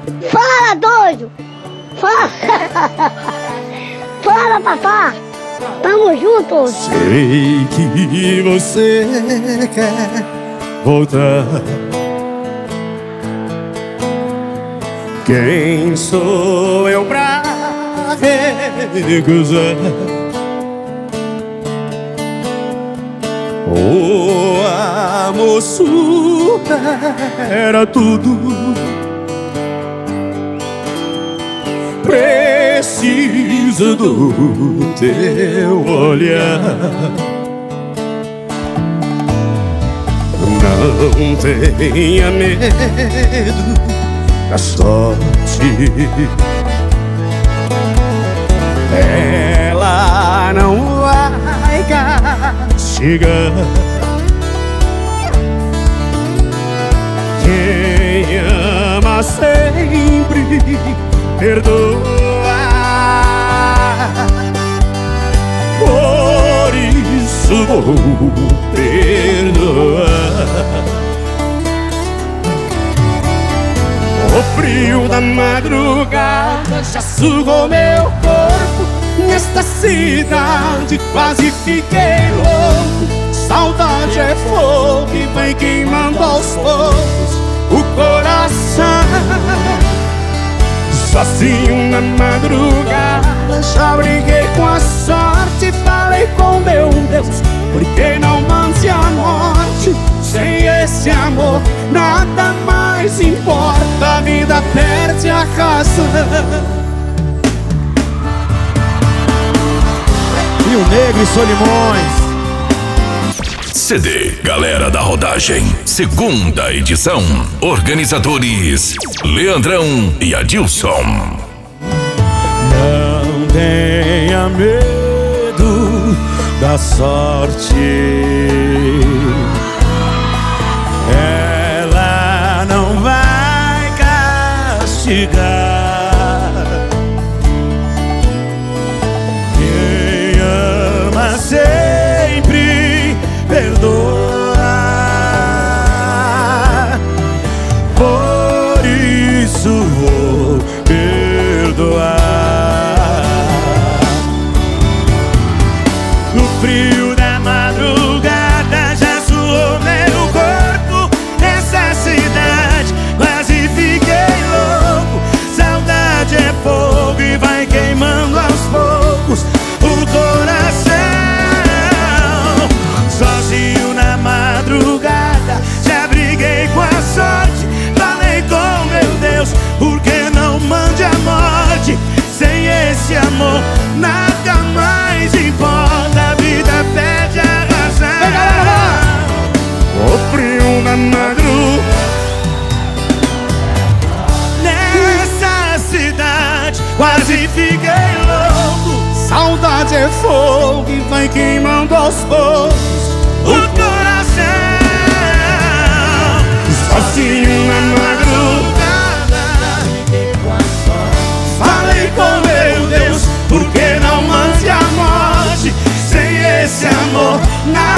Fala, doido! Fala! Fala, papá! Tamo juntos! Sei que você quer voltar. Quem sou eu pra recusar? O amor supera tudo. Preciso do teu olhar. Não tenha medo da sorte. Ela não vai castigar. Quem ama sempre perdoa. Por isso vou perdoar. O frio da madrugada já sugou meu corpo. Nesta cidade quase fiquei louco. Saudade é fogo que vai queimando aos poucos o coração. Sozinho na madrugada já briguei com a sorte. Falei com meu Deus, por que não mande a morte? Sem esse amor nada mais importa. A vida perde a razão. Rio Negro e Solimões. CD Galera da Rodagem, segunda edição. Organizadores Leandrão e Adilson. Não tenha medo da sorte. Ela não vai castigar. Quem ama sempre perdoa. Por isso vou perdoar. No frio da madrugada já suou meu corpo. Nessa cidade quase fiquei louco. Saudade é fogo e vai queimando aos poucos o coração. Sozinho na madrugada já briguei com a sorte. Falei com meu Deus, por que não mande a morte? Sem esse amor nada mais importa. A vida perde a razão. O frio na madrugada. Nessa cidade quase fiquei louco. Saudade é fogo e vai queimando aos poucos o coração. Sozinho na madrugada falei com meu Deus, por que não mande a morte? Sem esse amor nada